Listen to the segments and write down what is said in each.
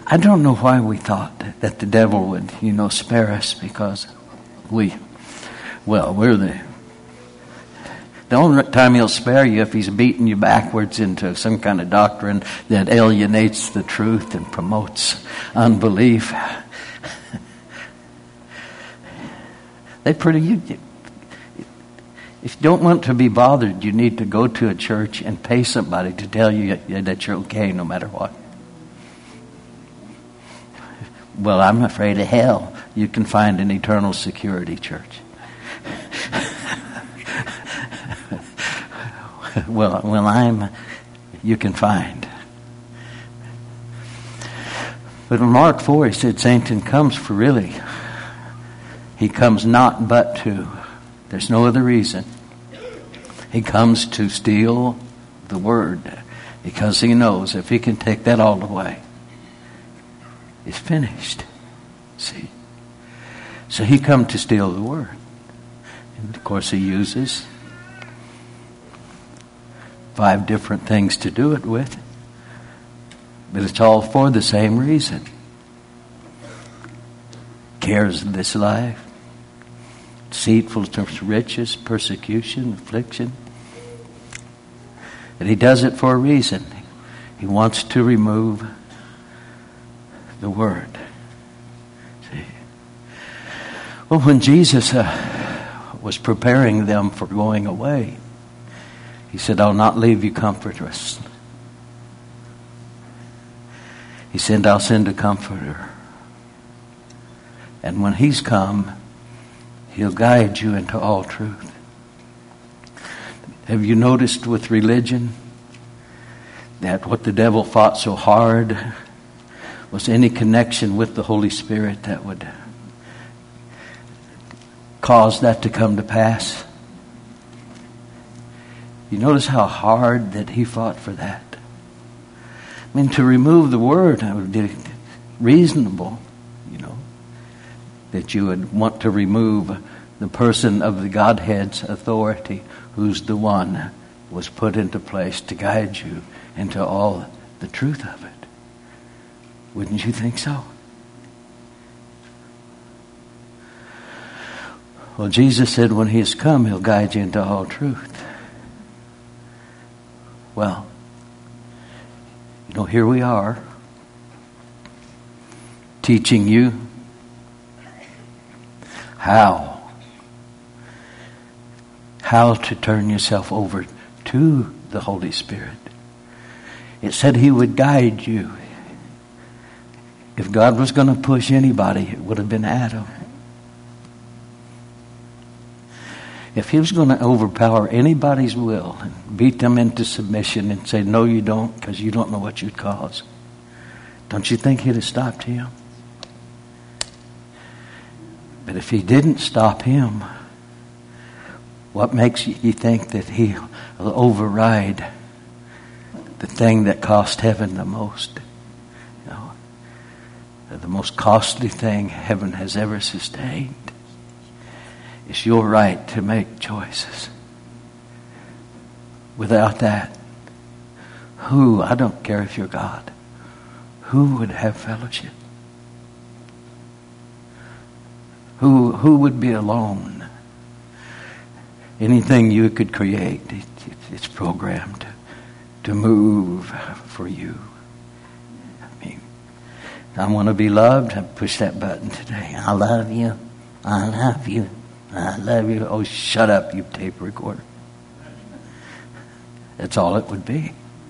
I don't know why we thought that the devil would, spare us, because we're the only time he'll spare you if he's beating you backwards into some kind of doctrine that alienates the truth and promotes unbelief. If you don't want to be bothered, you need to go to a church and pay somebody to tell you that you're okay no matter what. Well, I'm afraid of hell. You can find an eternal security church. You can find. But in Mark 4, he said Satan comes for really. He comes not but to. There's no other reason. He comes to steal the word, because he knows if he can take that all away, it's finished. See? So he comes to steal the word. And of course he uses 5 different things to do it with. But it's all for the same reason. Cares of this life, deceitfulness of riches, persecution, affliction. And he does it for a reason. He wants to remove the word. See? Well, when Jesus was preparing them for going away, he said, I'll not leave you comfortless. He said, I'll send a comforter. And when he's come, he'll guide you into all truth. Have you noticed with religion that what the devil fought so hard was any connection with the Holy Spirit that would cause that to come to pass? You notice how hard that he fought for that. I mean, to remove the word, it would be reasonable, that you would want to remove the person of the Godhead's authority, who's the one was put into place to guide you into all the truth of it. Wouldn't you think so? Well, Jesus said when he has come, he'll guide you into all truth. Well, here we are, teaching you how to turn yourself over to the Holy Spirit. It said he would guide you. If God was going to push anybody, it would have been Adam. If he was going to overpower anybody's will and beat them into submission and say, no, you don't, because you don't know what you'd cause, don't you think he'd have stopped him? But if he didn't stop him, what makes you think that he'll override the thing that cost heaven the most? The most costly thing heaven has ever sustained. It's your right to make choices. Without that, I don't care if you're God, who would have fellowship? Who would be alone? Anything you could create, it's programmed to move for you. I want to be loved. I push that button today. I love you. I love you. I love you. Oh, shut up, you tape recorder. That's all it would be.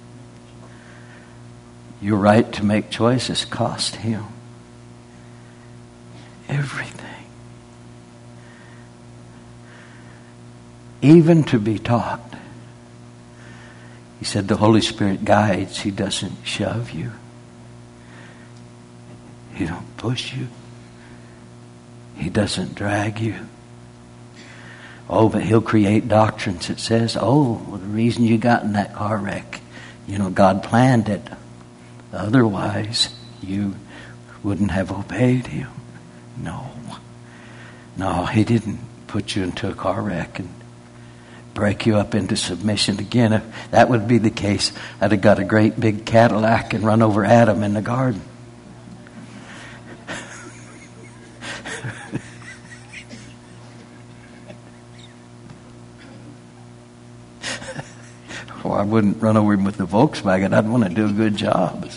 Your right to make choices cost him everything. Even to be taught. He said the Holy Spirit guides. He doesn't shove you. He don't push you. He doesn't drag you. Oh, but he'll create doctrines that says, the reason you got in that car wreck, God planned it. Otherwise, you wouldn't have obeyed him. No, he didn't put you into a car wreck and break you up into submission again. If that would be the case, I'd have got a great big Cadillac and run over Adam in the garden. wouldn't run over him with the Volkswagen. I'd want to do a good job.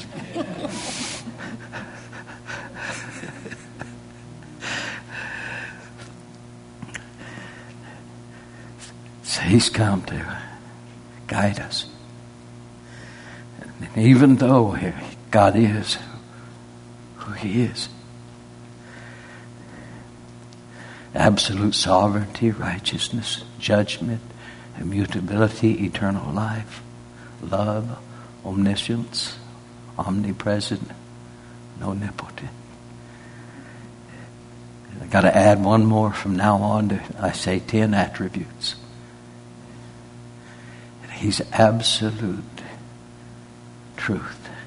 So he's come to guide us. And even though God is who he is, absolute sovereignty, righteousness, judgment, immutability, eternal life, love, omniscience, omnipresent, omnipotent. I've got to add one more from now on. I say 10 attributes. He's absolute truth.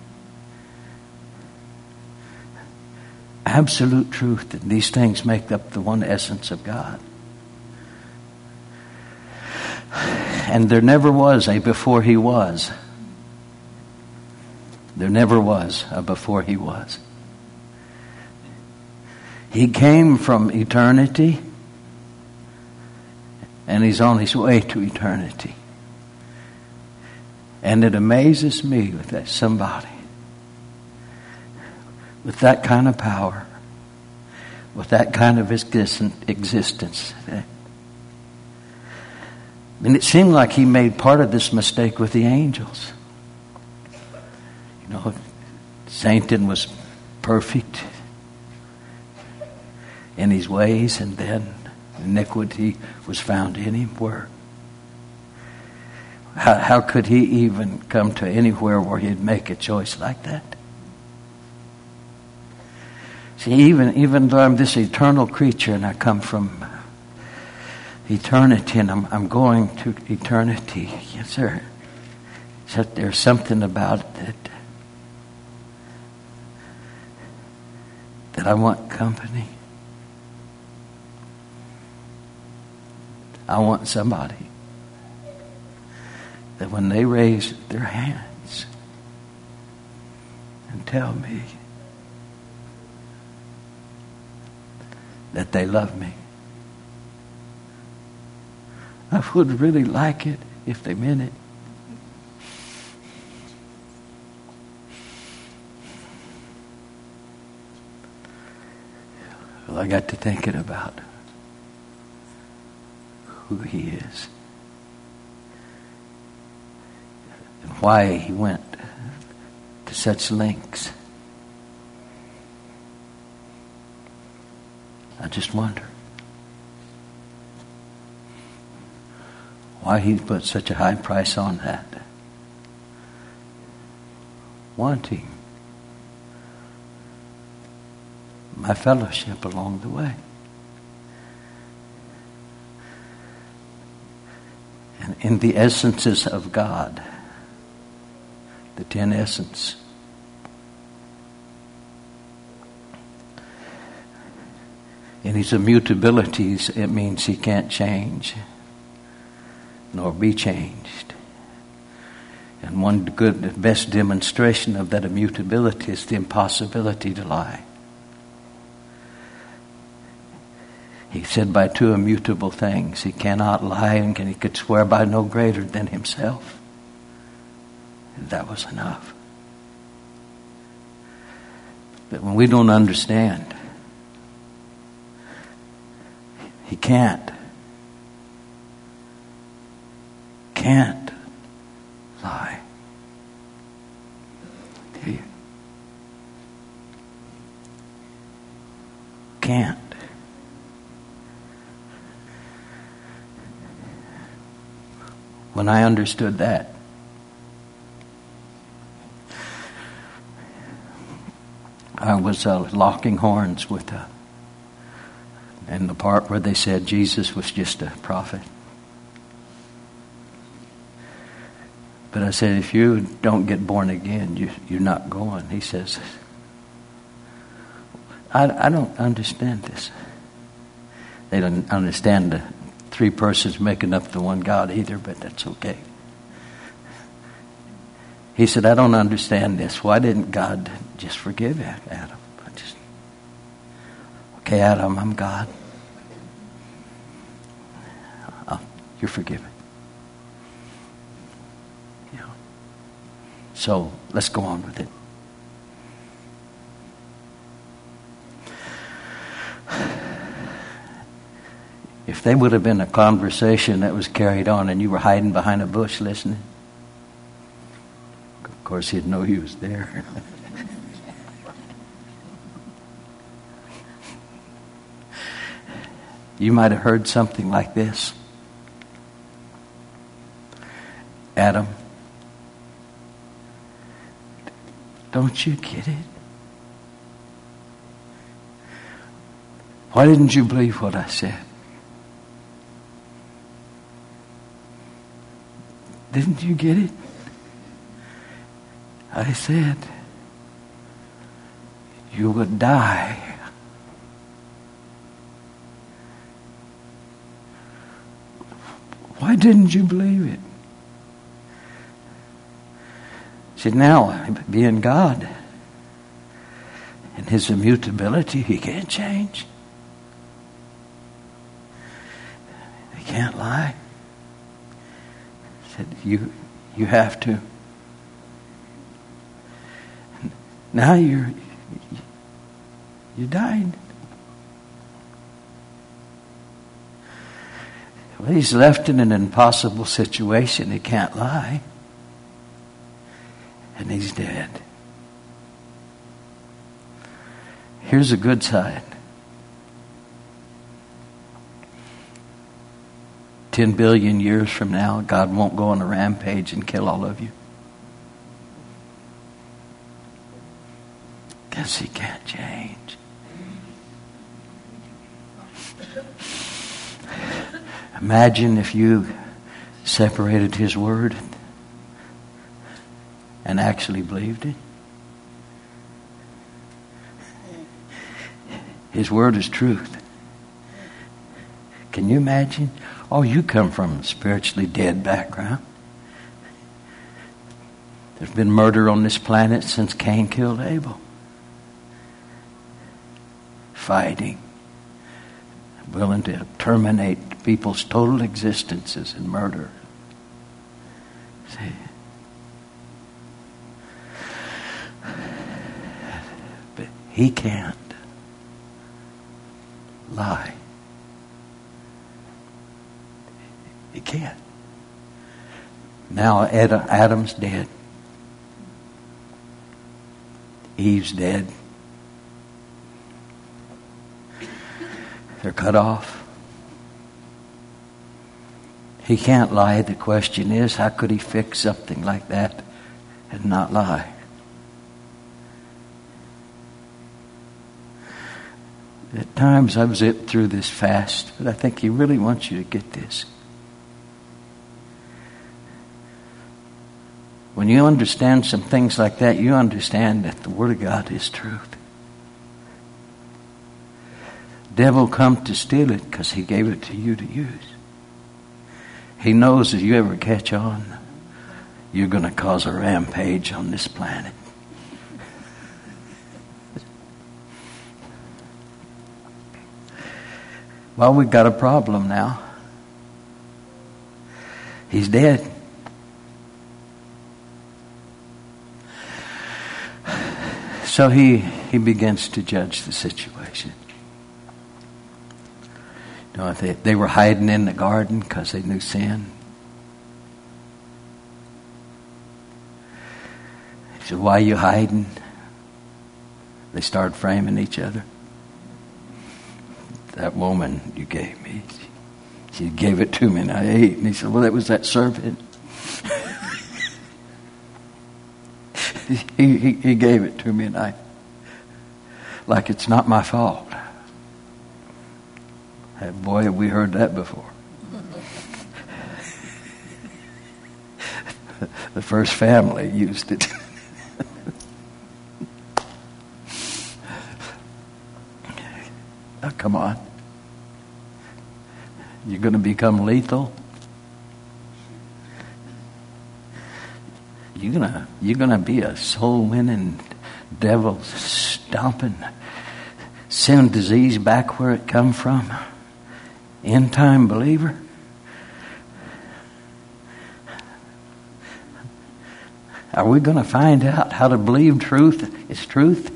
Absolute truth. And these things make up the one essence of God. And there never was a before he was. There never was a before he was. He came from eternity, and he's on his way to eternity. And it amazes me that somebody with that kind of power, with that kind of existence. And it seemed like he made part of this mistake with the angels. You know, Satan was perfect in his ways, and then iniquity was found in him. Where? How could he even come to anywhere where he'd make a choice like that? See, even though I'm this eternal creature and I come from eternity and I'm going to eternity, yes, sir. So there's something about it that I want company. I want somebody that when they raise their hands and tell me that they love me, I would really like it if they meant it. Well, I got to thinking about who he is and why he went to such lengths. I just wonder why he put such a high price on that, wanting my fellowship along the way. And in the essences of God, the 10 essence, in his immutabilities, it means he can't change nor be changed. And one good, best demonstration of that immutability is the impossibility to lie. He said by 2 immutable things, he cannot lie and he could swear by no greater than himself. And that was enough. But when we don't understand, he can't lie. He can't. When I understood that, I was locking horns with in the part where they said Jesus was just a prophet. But I said, if you don't get born again, you're not going. He says, I don't understand this. They don't understand the 3 persons making up the one God either, but that's okay. He said, I don't understand this. Why didn't God just forgive Adam? Okay, Adam, I'm God. You're forgiven. So let's go on with it. If they would have been a conversation that was carried on and you were hiding behind a bush listening, of course he'd know you was there. You might have heard something like this. Adam, don't you get it? Why didn't you believe what I said? Didn't you get it? I said you would die. Why didn't you believe it? See, now, being God and His immutability, He can't change. He can't lie. He said, you have to. Now you died. Well, he's left in an impossible situation. He can't lie. And he's dead. Here's a good side. 10 billion years from now, God won't go on a rampage and kill all of you. Because He can't change. Imagine if you separated His word and actually believed it. His word is truth. Can you imagine? Oh, you come from a spiritually dead background. There's been murder on this planet since Cain killed Abel. Fighting. Willing to terminate people's total existences in murder. See? But He can't lie. He can't. Now Adam's dead. Eve's dead. They're cut off. He can't lie. The question is, how could He fix something like that and not lie? At times I've zipped through this fast, but I think He really wants you to get this. When you understand some things like that, you understand that the Word of God is truth. Devil come to steal it because he gave it to you to use. He knows if you ever catch on, you're going to cause a rampage on this planet. Well, we've got a problem now. He's dead. So he begins to judge the situation. You know, they were hiding in the garden because they knew sin. He said, "Why are you hiding?" They started framing each other. "That woman you gave me, she gave it to me and I ate." And he said, "Well, that was that serpent." he gave it to me and I, like it's not my fault. Boy, have we heard that before. The first family used it. Now, come on. You're going to become lethal. You're gonna be a soul-winning, devil-stomping, sin disease back where it come from. End-time believer. Are we going to find out how to believe truth is truth?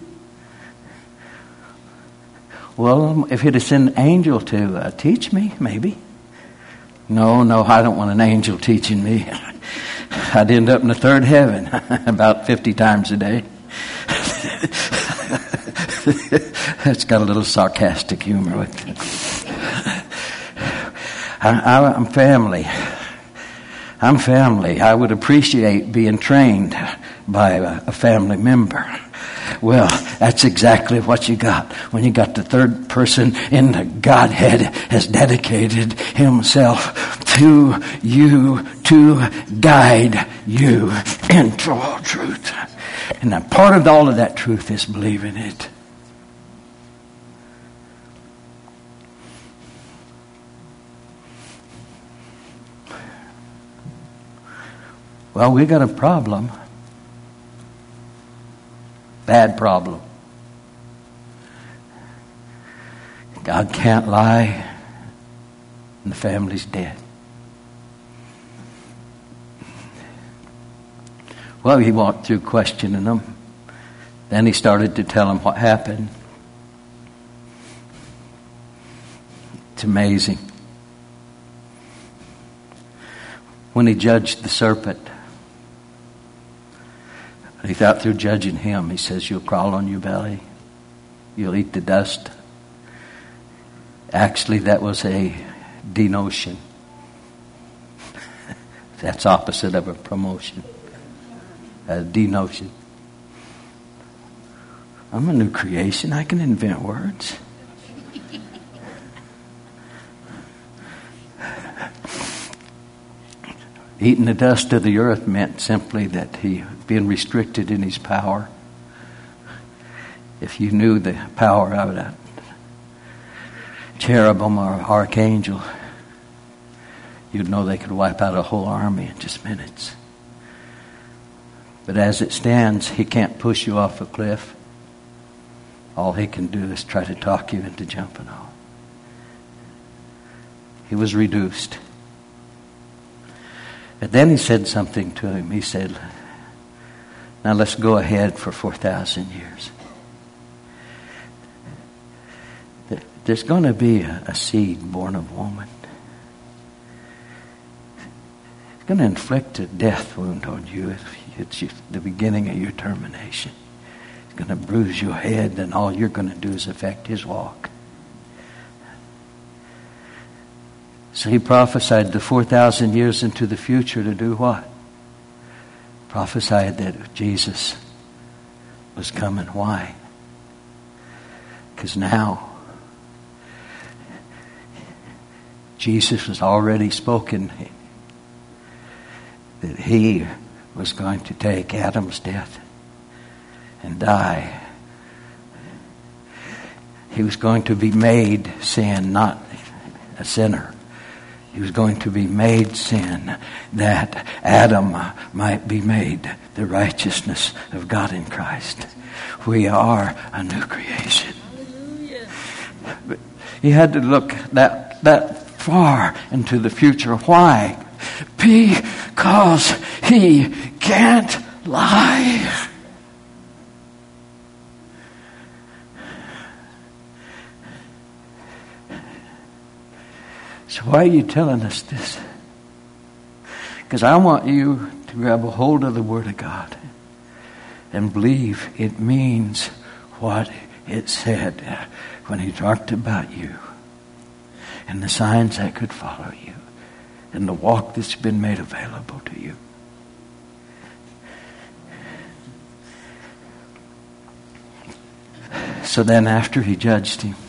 Well, if he'd have sent an angel to teach me, maybe. No, I don't want an angel teaching me. I'd end up in the third heaven about 50 times a day. It's got a little sarcastic humor with it. I'm family. I'm family. I would appreciate being trained by a family member. Well, that's exactly what you got when you got the third person in the Godhead has dedicated himself to you to guide you into all truth. And a part of all of that truth is believing it. Well, we got a problem. Bad problem. God can't lie, and the family's dead. Well, he walked through questioning them. Then he started to tell them what happened. It's amazing. When he judged the serpent, he thought through judging him, he says, you'll crawl on your belly. You'll eat the dust. Actually, that was a denotion. That's opposite of a promotion. A denotion. I'm a new creation. I can invent words. Eating the dust of the earth meant simply that he being restricted in his power. If you knew the power of that cherubim or archangel, you'd know they could wipe out a whole army in just minutes. But as it stands, he can't push you off a cliff. All he can do is try to talk you into jumping off. He was reduced. But then he said something to him. He said, now let's go ahead for 4,000 years. There's going to be a seed born of woman. It's going to inflict a death wound on you. It's the beginning of your termination. It's going to bruise your head, and all you're going to do is affect his walk. So he prophesied the 4,000 years into the future to do what? Prophesied that Jesus was coming. Why? Because now Jesus was already spoken that he was going to take Adam's death and die. He was going to be made sin, not a sinner. He was going to be made sin that Adam might be made the righteousness of God in Christ. We are a new creation. But he had to look that far into the future. Why? Because he can't lie. So why are you telling us this? Because I want you to grab a hold of the Word of God and believe it means what it said when he talked about you and the signs that could follow you and the walk that's been made available to you. So then after he judged him,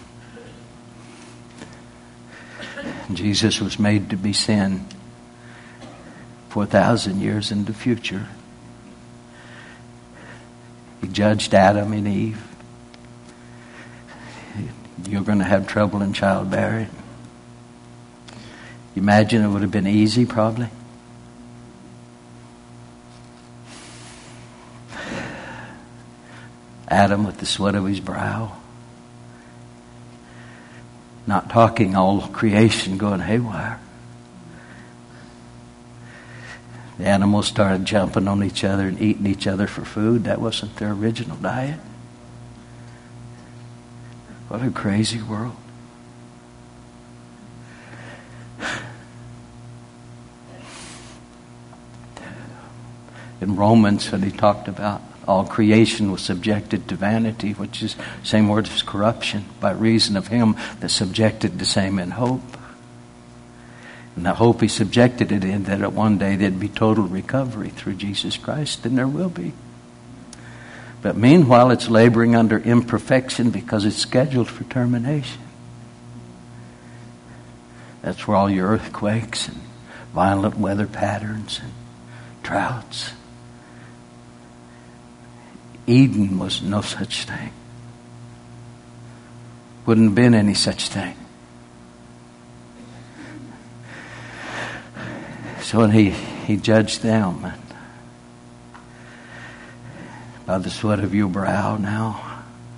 Jesus was made to be sin 4,000 years in the future. He judged Adam and Eve. You're going to have trouble in childbearing. You imagine it would have been easy, probably. Adam with the sweat of his brow. Not talking all creation going haywire. The animals started jumping on each other and eating each other for food. That wasn't their original diet. What a crazy world. In Romans, when he talked about all creation was subjected to vanity, which is the same word as corruption, by reason of him that subjected the same in hope. And the hope he subjected it in, that one day there'd be total recovery through Jesus Christ, and there will be. But meanwhile, it's laboring under imperfection because it's scheduled for termination. That's where all your earthquakes and violent weather patterns and droughts. Eden was no such thing. Wouldn't have been any such thing. So when he judged them, by the sweat of your brow now,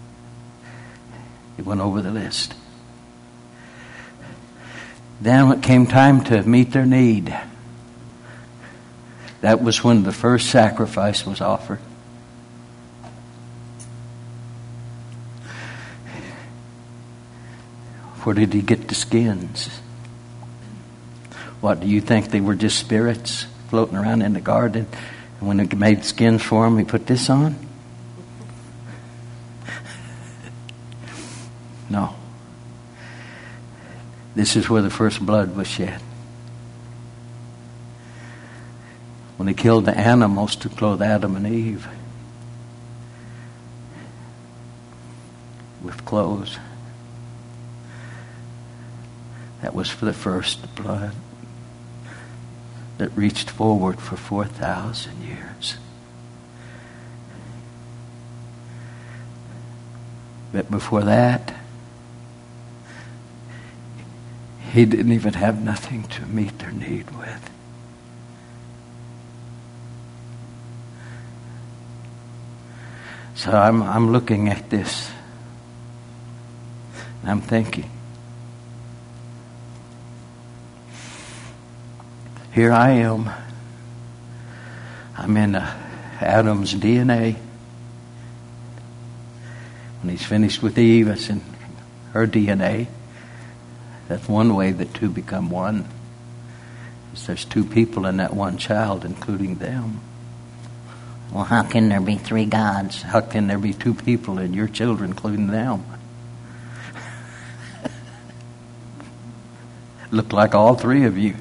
he went over the list. Then when it came time to meet their need, that was when the first sacrifice was offered. Where did he get the skins? What, do you think they were just spirits floating around in the garden? And when he made skins for them, he put this on? No. This is where the first blood was shed. When he killed the animals to clothe Adam and Eve with clothes. That was for the first blood that reached forward for 4,000 years. But before that, he didn't even have nothing to meet their need with. So I'm looking at this, and I'm thinking, here I am. I'm in Adam's DNA. When he's finished with Eve, it's in her DNA. That's one way that two become one. There's two people in that one child, including them. Well, how can there be three gods? How can there be two people in your children, including them? Look like all three of you.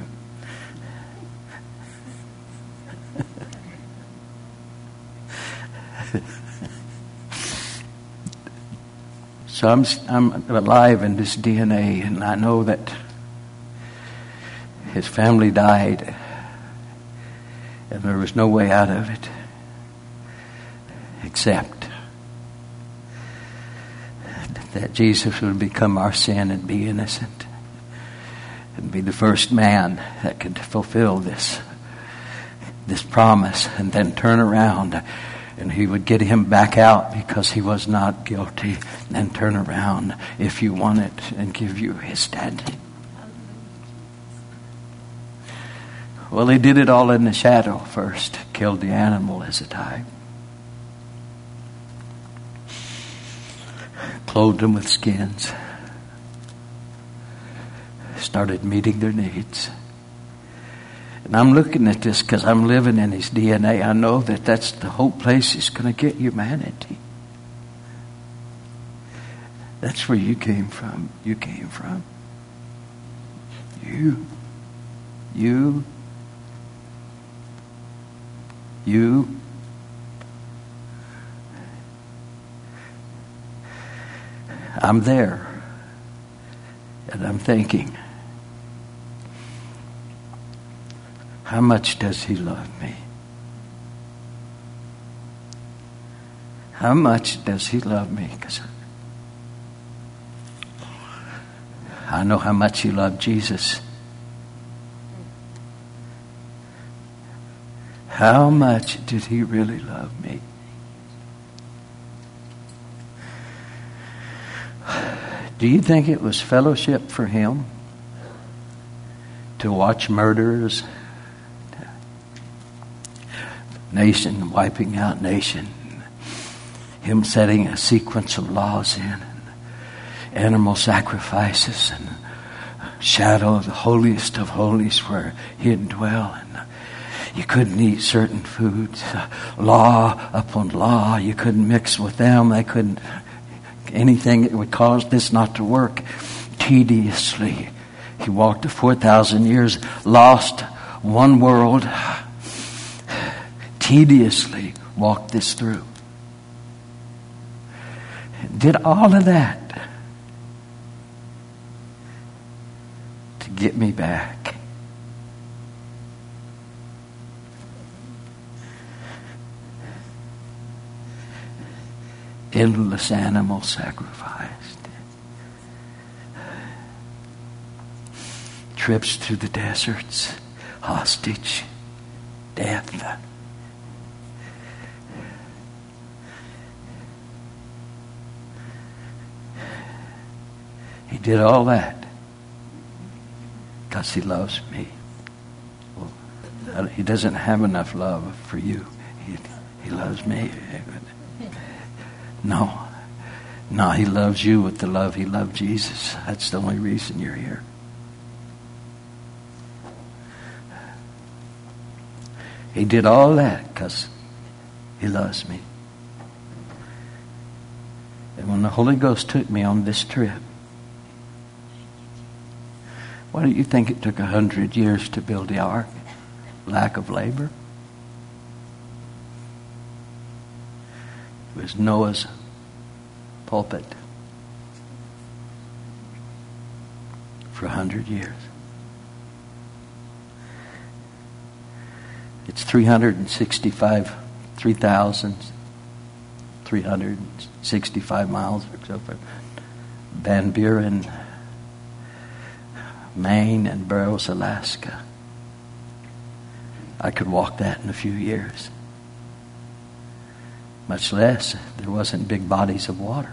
So I'm alive in this DNA, and I know that his family died, and there was no way out of it except that Jesus would become our sin and be innocent and be the first man that could fulfill this promise, and then turn around and he would get him back out because he was not guilty, and then turn around if you want it and give you his standing. Well, he did it all in the shadow first. Killed the animal as a type. Clothed them with skins. Started meeting their needs. And I'm looking at this because I'm living in his DNA. I know that that's the whole place he's going to get humanity. That's where you came from. You came from. You. I'm there. And I'm thinking, how much does he love me? How much does he love me? Because I know how much he loved Jesus. How much did he really love me? Do you think it was fellowship for him to watch murderers nation, wiping out nation. Him setting a sequence of laws in, and animal sacrifices, and shadow of the holiest of holies where he'd dwell. And you couldn't eat certain foods. Law upon law. You couldn't mix with them. They couldn't. Anything that would cause this not to work. Tediously. He walked 4,000 years, lost one world. Tediously walked this through. Did all of that to get me back. Endless animal sacrificed. Trips through the deserts. Hostage. Death. He did all that because he loves me. Well, he doesn't have enough love for you. He loves me. No, he loves you with the love he loved Jesus. That's the only reason you're here. He did all that because he loves me. And when the Holy Ghost took me on this trip, why do you think it took 100 years to build the ark? Lack of labor? It was Noah's pulpit for 100 years. It's 3,365 miles or so from Van Buren, Maine, and Burroughs, Alaska. I could walk that in a few years. Much less, there wasn't big bodies of water.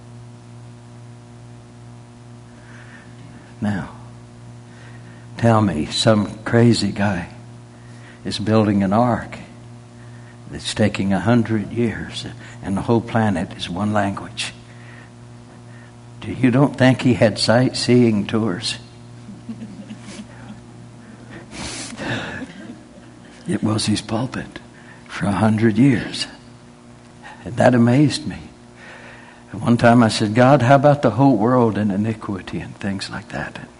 Now, tell me, some crazy guy is building an ark that's taking 100 years, and the whole planet is one language. You don't think he had sightseeing tours? It was his pulpit for 100 years. And that amazed me. And one time I said, God, how about the whole world in iniquity and things like that? And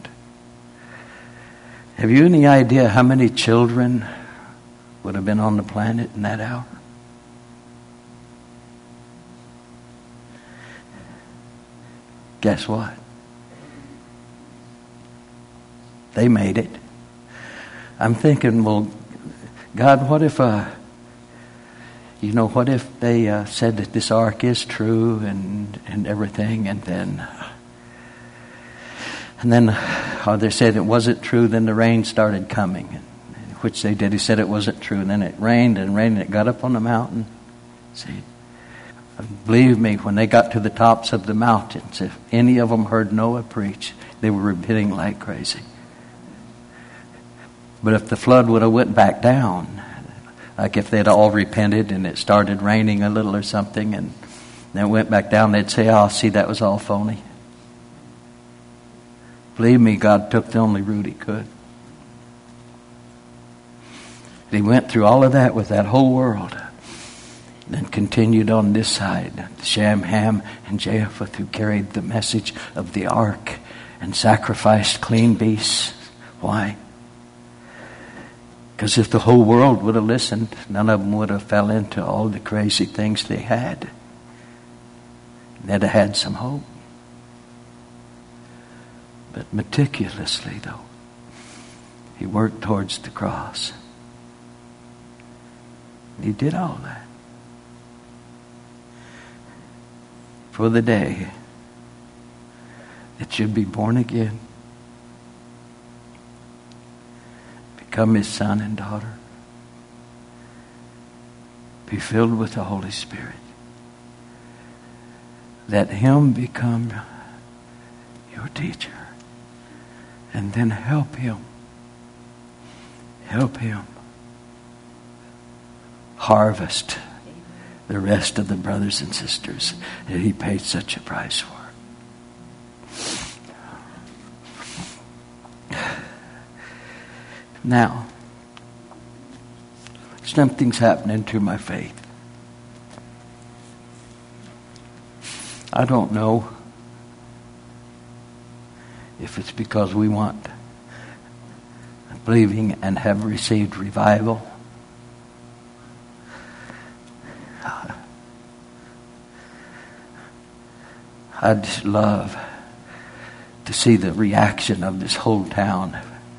have you any idea how many children would have been on the planet in that hour? Guess what? They made it. I'm thinking, well, God, what if, what if they said that this ark is true and everything, and then they said it wasn't true, then the rain started coming, which they did. He said it wasn't true, and then it rained and rained, and it got up on the mountain. See, believe me, when they got to the tops of the mountains, if any of them heard Noah preach, they were repenting like crazy. But if the flood would have went back down, like if they'd all repented and it started raining a little or something and then it went back down, they'd say, oh, see, that was all phony. Believe me, God took the only route he could. He went through all of that with that whole world. Then continued on this side, Shem, Ham, and Japheth, who carried the message of the ark and sacrificed clean beasts. Why? Because if the whole world would have listened, none of them would have fell into all the crazy things they had. They'd have had some hope. But meticulously, though, he worked towards the cross. He did all that for the day that you'd be born again, become his son and daughter, be filled with the Holy Spirit. Let him become your teacher, and then help him harvest the rest of the brothers and sisters that he paid such a price for. Now, something's happening to my faith. I don't know if it's because we want believing and have received revival. I'd just love to see the reaction of this whole town.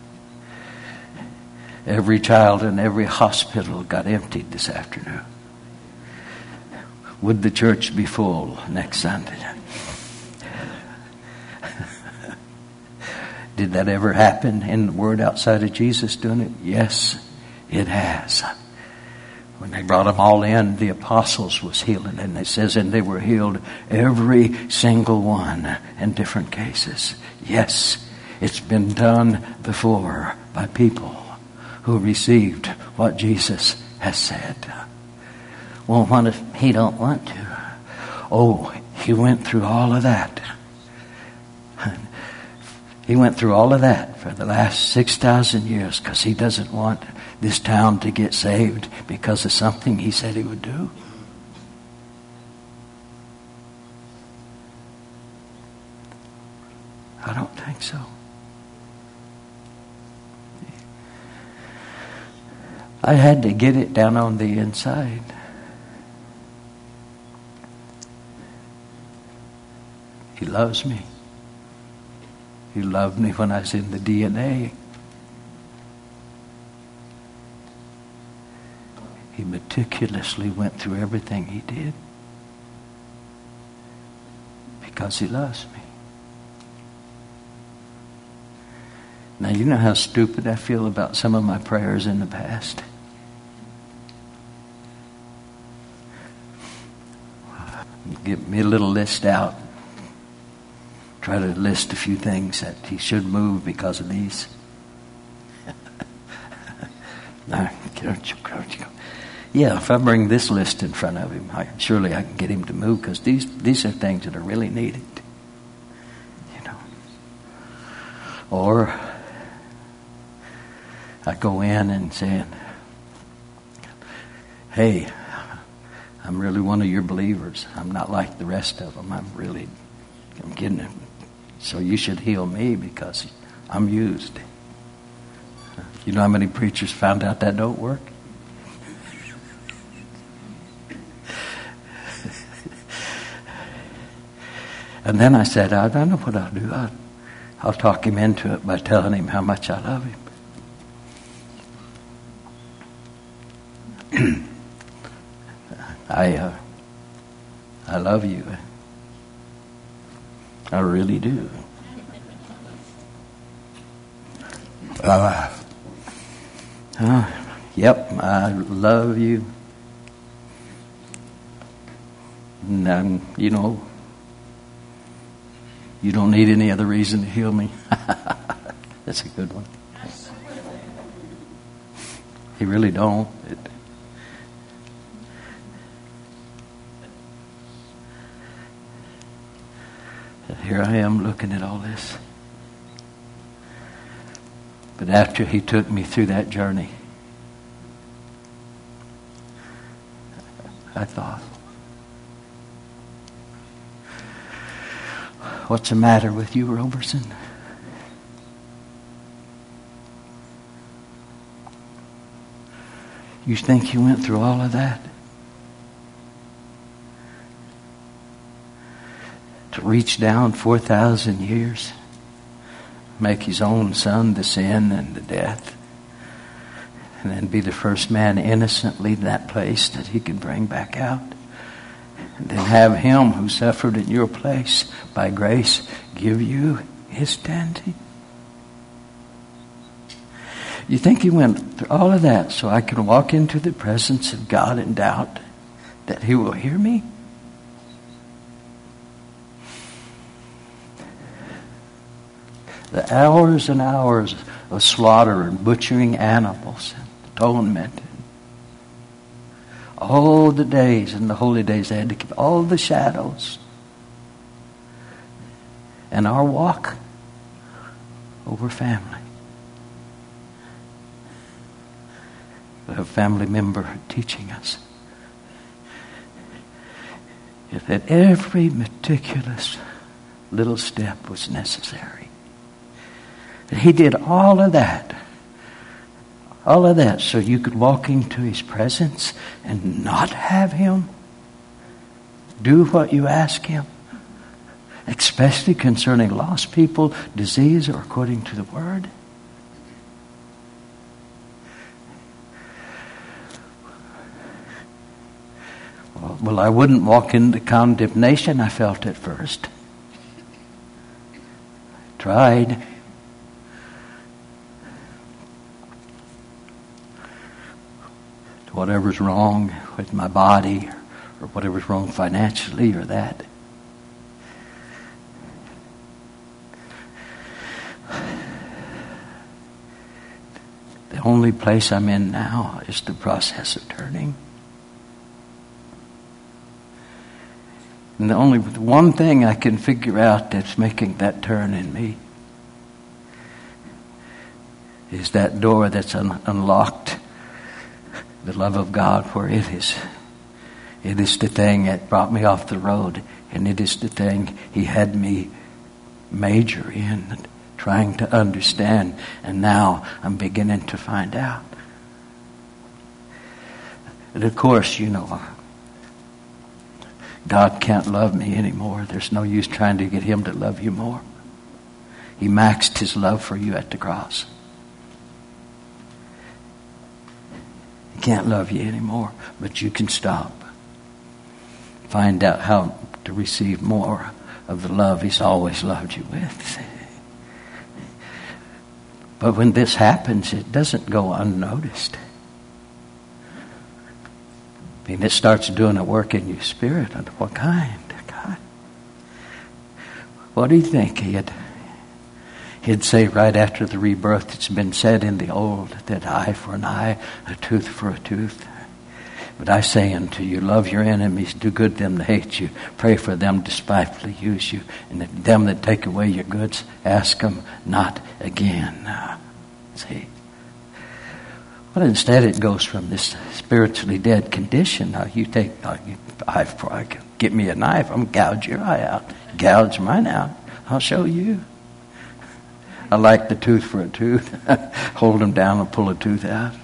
Every child in every hospital got emptied this afternoon. Would the church be full next Sunday? Did that ever happen in the Word outside of Jesus doing it? Yes, it has. When they brought them all in, the apostles was healing. And it says, and they were healed, every single one, in different cases. Yes, it's been done before by people who received what Jesus has said. Well, what if he don't want to? Oh, he went through all of that. He went through all of that for the last 6,000 years because he doesn't want this town to get saved because of something he said he would do. I don't think so. I had to get it down on the inside. He loves me. He loved me when I was in the DNA. He meticulously went through everything he did because he loves me. Now, you know how stupid I feel about some of my prayers in the past. Get me a little list out. Try to list a few things that he should move because of these. No, yeah, if I bring this list in front of him, surely I can get him to move because these are things that are really needed. You know. Or I go in and say, hey, I'm really one of your believers. I'm not like the rest of them. I'm getting it. So you should heal me because I'm used. You know how many preachers found out that don't work? And then I said, I don't know what I'll do. I'll talk him into it by telling him how much I love him. I love you. I really do. Yep, I love you. And, you know, you don't need any other reason to heal me. That's a good one. You really don't. Here I am looking at all this. But after he took me through that journey, I thought, what's the matter with you, Roberson? You think you went through all of that to reach down 4,000 years, make his own son the sin and the death, and then be the first man innocently in that place that he could bring back out, and then have him who suffered in your place by grace give you his standing? You think he went through all of that so I can walk into the presence of God and doubt that he will hear me? The hours and hours of slaughter and butchering animals and atonement. All the days and the holy days, they had to keep all the shadows. And our walk over family. We have a family member teaching us that every meticulous little step was necessary. That he did all of that so you could walk into his presence and not have him do what you ask him, especially concerning lost people, disease, or according to the word. Well, I wouldn't walk into condemnation. I felt at first. I tried. Whatever's wrong with my body, or whatever's wrong financially, or that. The only place I'm in now is the process of turning. And the only one thing I can figure out that's making that turn in me is that door that's unlocked, the love of God, where it is. It is the thing that brought me off the road, and it is the thing he had me major in, trying to understand, and now I'm beginning to find out. And of course, you know, God can't love me anymore. There's no use trying to get him to love you more. He maxed his love for you at the cross. He can't love you anymore, but you can stop. Find out how to receive more of the love he's always loved you with. But when this happens, it doesn't go unnoticed. I mean, it starts doing a work in your spirit. And what kind? God. What do you think he'd say right after the rebirth? It's been said in the old that eye for an eye, a tooth for a tooth. But I say unto you, love your enemies, do good to them that hate you, pray for them despitefully use you, and them that take away your goods, ask them not again. See? Well, instead it goes from this spiritually dead condition. Now you take eye for eye. Get me a knife, I'm gouge your eye out. Gouge mine out. I'll show you. I like the tooth for a tooth. Hold them down and pull a tooth out.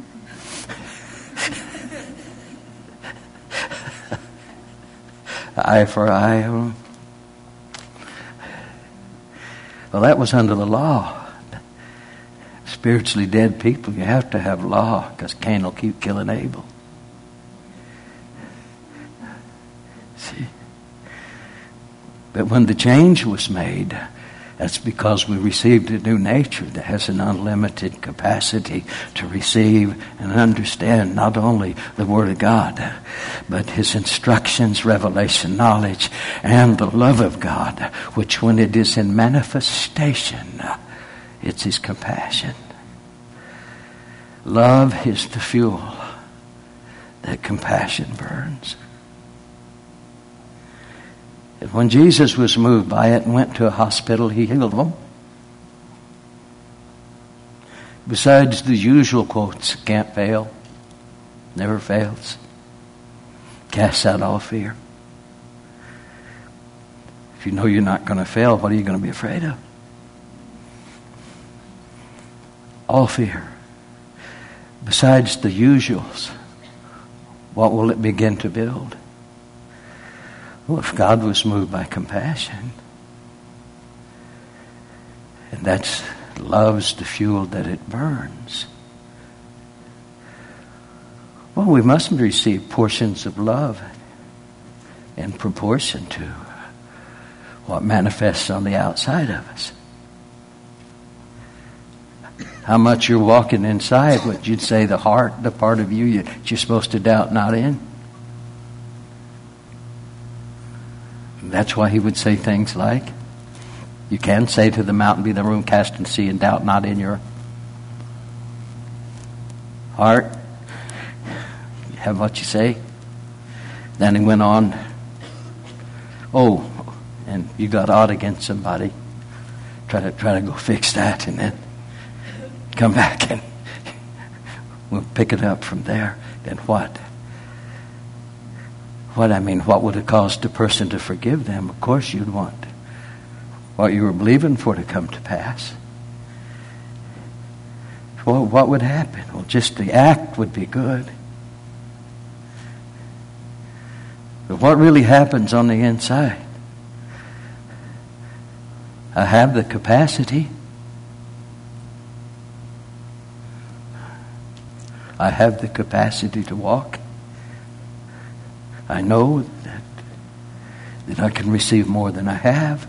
Eye for eye. Well, that was under the law. Spiritually dead people, you have to have law, because Cain will keep killing Abel. See? But when the change was made, that's because we received a new nature that has an unlimited capacity to receive and understand not only the Word of God, but His instructions, revelation, knowledge, and the love of God, which when it is in manifestation, it's His compassion. Love is the fuel that compassion burns. And when Jesus was moved by it and went to a hospital, He healed them. Besides the usual quotes, can't fail, never fails, casts out all fear. If you know you're not going to fail, what are you going to be afraid of? All fear. Besides the usuals, what will it begin to build? Well, if God was moved by compassion, and that's love's the fuel that it burns, well, we must receive portions of love in proportion to what manifests on the outside of us. How much you're walking inside, what you'd say the heart, the part of you that you're supposed to doubt not in. That's why he would say things like, you can say to the mountain, be the room, cast and see, and doubt not in your heart. have what you say? Then he went on, oh, and you got odd against somebody. Try to go fix that, and then come back and we'll pick it up from there. Then what? What would it cost the person to forgive them? Of course you'd want what you were believing for to come to pass. Well, what would happen? Well, just the act would be good. But what really happens on the inside? I have the capacity. I have the capacity to walk. I know that I can receive more than I have.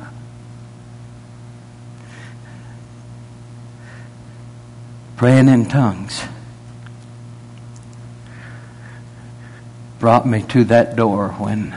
Praying in tongues brought me to that door when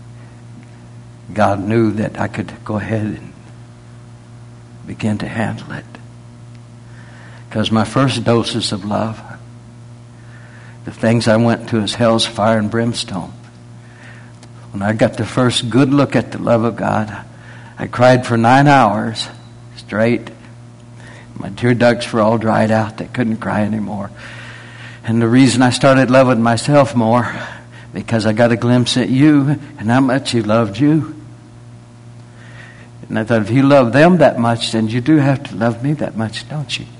God knew that I could go ahead and begin to handle it. Because my first doses of love, the things I went to as hell's fire and brimstone. When I got the first good look at the love of God, I cried for 9 hours straight. My tear ducts were all dried out. They couldn't cry anymore. And the reason I started loving myself more, because I got a glimpse at you and how much He loved you. And I thought, if you love them that much, then you do have to love me that much, don't you?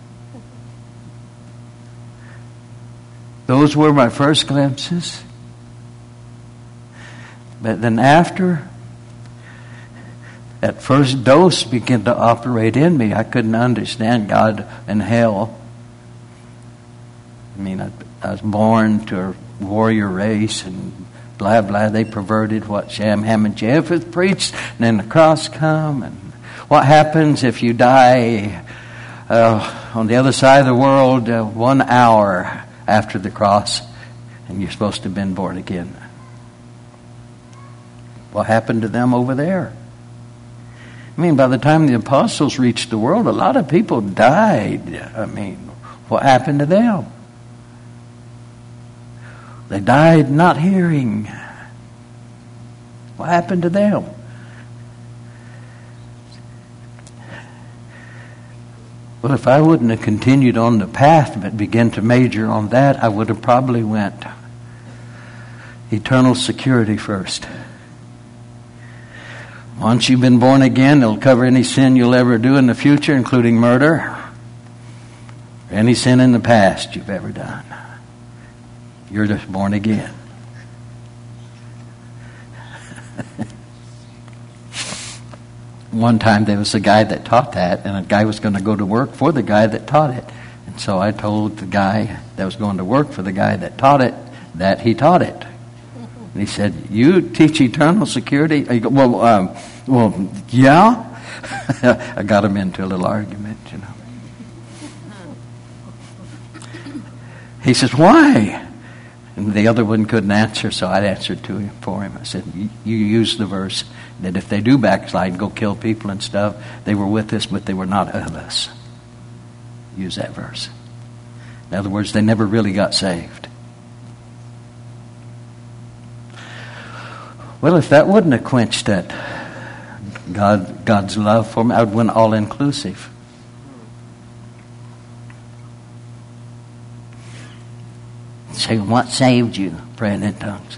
Those were my first glimpses. But then after that first dose began to operate in me, I couldn't understand God and hell. I was born to a warrior race and blah, blah. They perverted what Shem, Ham, and Japheth preached. And then the cross come. And what happens if you die on the other side of the world 1 hour after the cross and you're supposed to have been born again? What happened to them over there? By the time the apostles reached the world, a lot of people died. What happened to them? They died not hearing. What happened to them? Well, if I wouldn't have continued on the path but began to major on that, I would have probably went eternal security first. Once you've been born again, it'll cover any sin you'll ever do in the future, including murder, any sin in the past you've ever done. You're just born again. One time there was a guy that taught that, and a guy was going to go to work for the guy that taught it. And so I told the guy that was going to work for the guy that taught it that he taught it. And he said, "You teach eternal security?" I go, well, yeah. I got him into a little argument, He says, "Why?" And the other one couldn't answer, so I answered to him for him. I said, "You use the verse that if they do backslide and go kill people and stuff, they were with us, but they were not of us." Use that verse. In other words, they never really got saved. Well, if that wouldn't have quenched that God's love for me, I would win all-inclusive. Say, what saved you? Praying in tongues.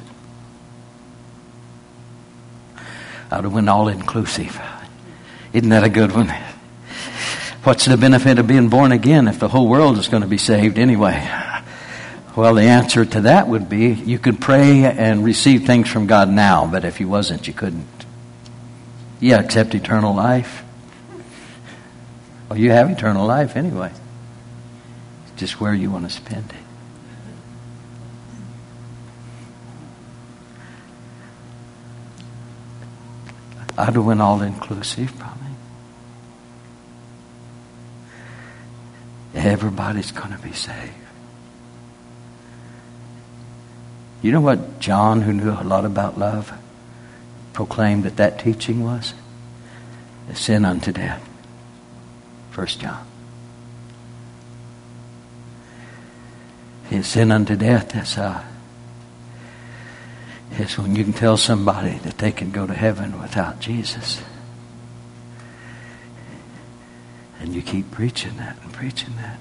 I would win all-inclusive. Isn't that a good one? What's the benefit of being born again if the whole world is going to be saved anyway? Well, the answer to that would be you could pray and receive things from God now, but if you wasn't, you couldn't. Yeah, accept eternal life. Well, you have eternal life anyway. It's just where you want to spend it. I'd win all-inclusive, probably. Everybody's going to be saved. You know what John, who knew a lot about love, proclaimed that teaching was? A sin unto death. 1 John. His sin unto death is is when you can tell somebody that they can go to heaven without Jesus. And you keep preaching that and preaching that.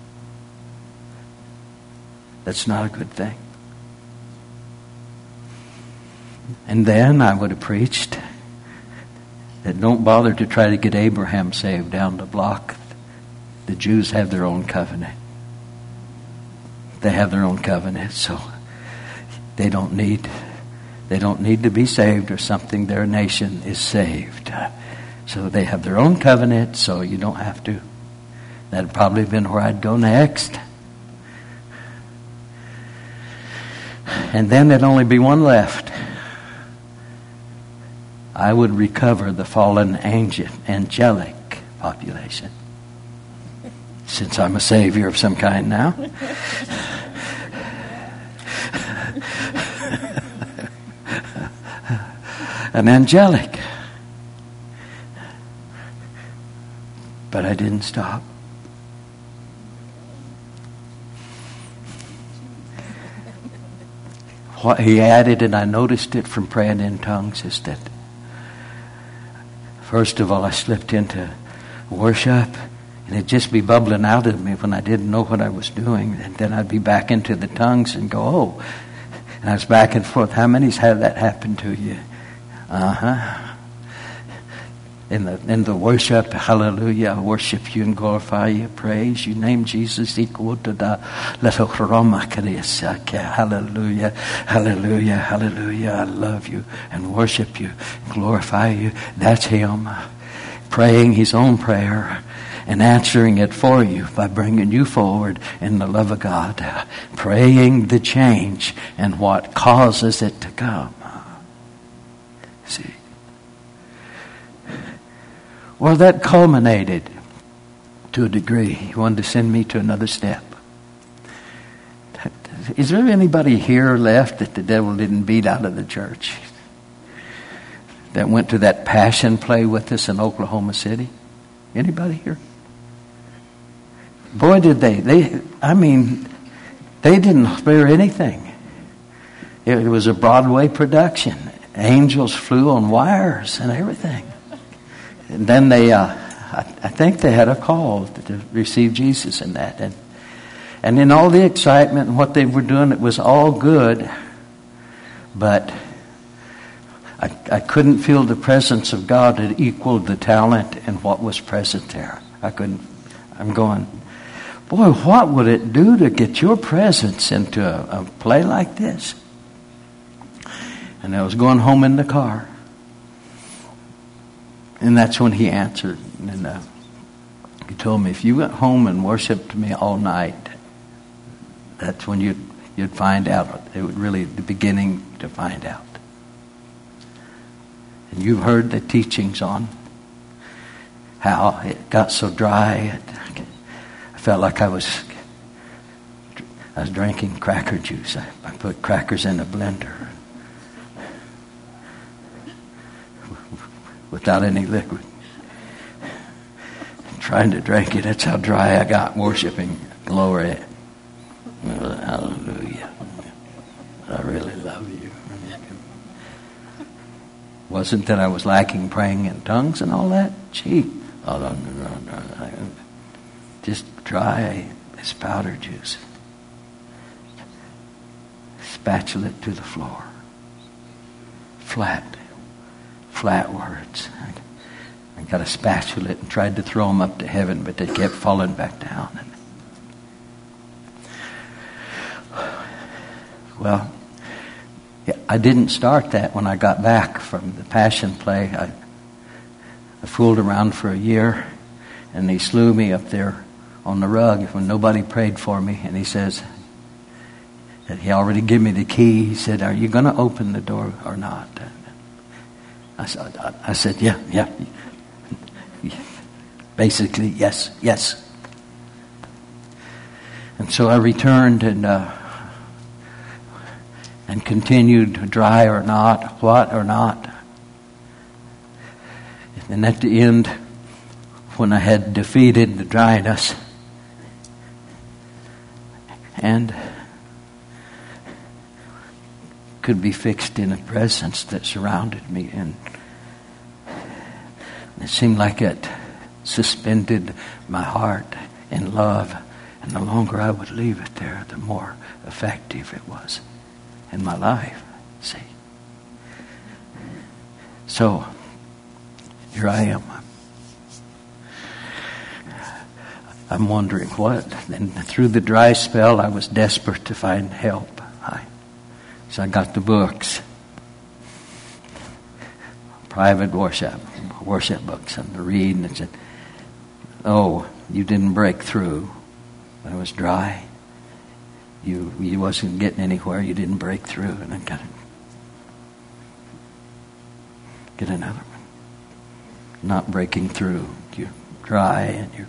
That's not a good thing. And then I would have preached that don't bother to try to get Abraham saved down the block. The Jews have their own covenant. They have their own covenant, so they don't need to be saved or something. Their nation is saved. So they have their own covenant, so you don't have to. That'd probably have been where I'd go next. And then there'd only be one left. I would recover the fallen angelic population. Since I'm a savior of some kind now. An angelic. But I didn't stop. What he added, and I noticed it from praying in tongues, is that first of all I slipped into worship, and it'd just be bubbling out of me when I didn't know what I was doing, and then I'd be back into the tongues and go, oh, and I was back and forth. How many's had that happen to you? In the worship, hallelujah, I worship you and glorify you, praise you, name Jesus, hallelujah, hallelujah, hallelujah, I love you and worship you, glorify you. That's him praying his own prayer and answering it for you by bringing you forward in the love of God, praying the change and what causes it to come. See? Well, that culminated to a degree. He wanted to send me to another step. Is there anybody here left that the devil didn't beat out of the church? That went to that passion play with us in Oklahoma City? Anybody here? Boy, did they didn't spare anything. It was a Broadway production. Angels flew on wires and everything. And then I think they had a call to receive Jesus in that. And in all the excitement and what they were doing, it was all good. But I couldn't feel the presence of God that equaled the talent and what was present there. I'm going, boy, what would it do to get your presence into a play like this? And I was going home in the car. And that's when he answered. And he told me, if you went home and worshiped me all night, that's when you'd find out. It was really the beginning to find out. And you've heard the teachings on how it got so dry. I felt like I was drinking cracker juice. I put crackers in a blender without any liquid. Trying to drink it. That's how dry I got worshiping. Glory. Hallelujah. I really love you. Wasn't that I was lacking praying in tongues and all that? Gee. Just dry as powder juice. Spatula it to the floor. Flat words. I got a spatula and tried to throw them up to heaven, but they kept falling back down. Well, I didn't start that when I got back from the Passion play. I fooled around for a year, and he slew me up there on the rug when nobody prayed for me. And he says that he already gave me the key. He said, "Are you going to open the door or not?" I said, yeah. Basically, yes. And so I returned and continued, dry or not, what or not. And at the end, when I had defeated the dryness and could be fixed in a presence that surrounded me, and it seemed like it suspended my heart in love, and the longer I would leave it there, the more effective it was in my life. See? So, here I am. I'm wondering what. And through the dry spell, I was desperate to find help. So I got the books. Private worship books. And to read, and it said, oh, you didn't break through. When it was dry, you wasn't getting anywhere. You didn't break through. And I got to get another one. Not breaking through. You're dry and you're.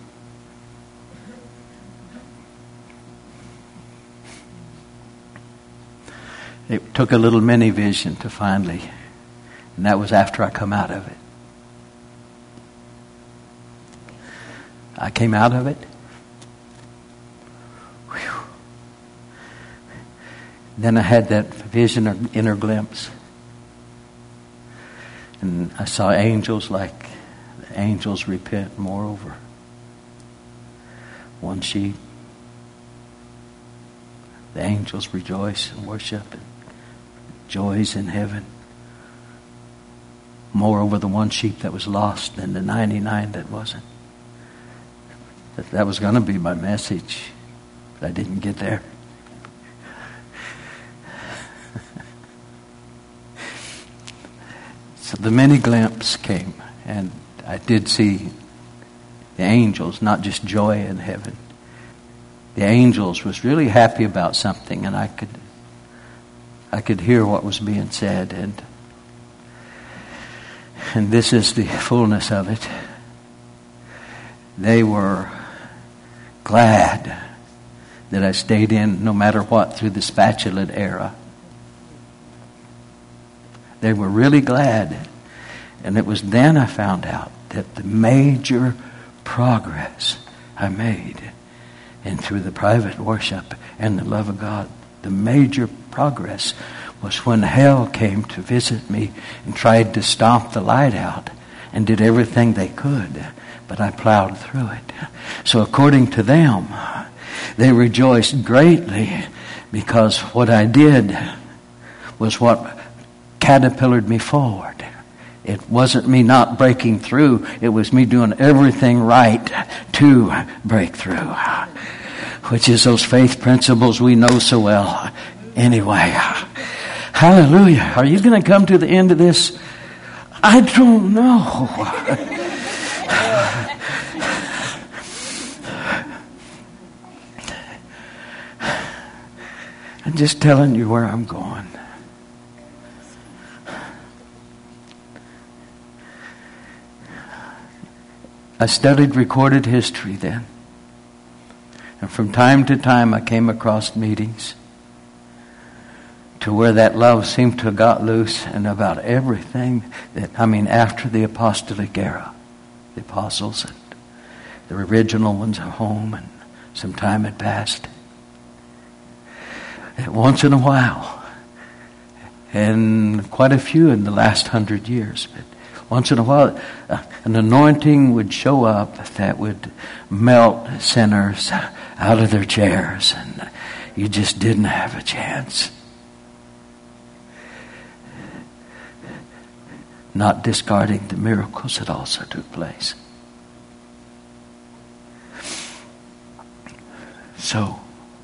It took a little mini vision to finally, and that was after I come out of it. I came out of it. Whew. Then I had that vision or inner glimpse. And I saw angels like the angels repent moreover. One sheep. The angels rejoice and worship and joys in heaven. Moreover, the one sheep that was lost than the 99 that wasn't. That was going to be my message, but I didn't get there. So the mini glimpse came, and I did see the angels, not just joy in heaven. The angels was really happy about something, and I could hear what was being said, and this is the fullness of it. They were glad that I stayed in no matter what through the spatulate era. They were really glad. And it was then I found out that the major progress I made and through the private worship and the love of God, the major progress was when hell came to visit me and tried to stomp the light out and did everything they could. But I plowed through it. So according to them, they rejoiced greatly because what I did was what caterpillared me forward. It wasn't me not breaking through. It was me doing everything right to break through. Which is those faith principles we know so well. Anyway, hallelujah. Are you going to come to the end of this? I don't know. I'm just telling you where I'm going. I studied recorded history then. And from time to time I came across meetings to where that love seemed to have got loose and about everything after the apostolic era. The apostles and the original ones are home and some time had passed. And once in a while, and quite a few in the last 100 years, but once in a while, an anointing would show up that would melt sinners out of their chairs, and you just didn't have a chance. Not discarding the miracles that also took place. So,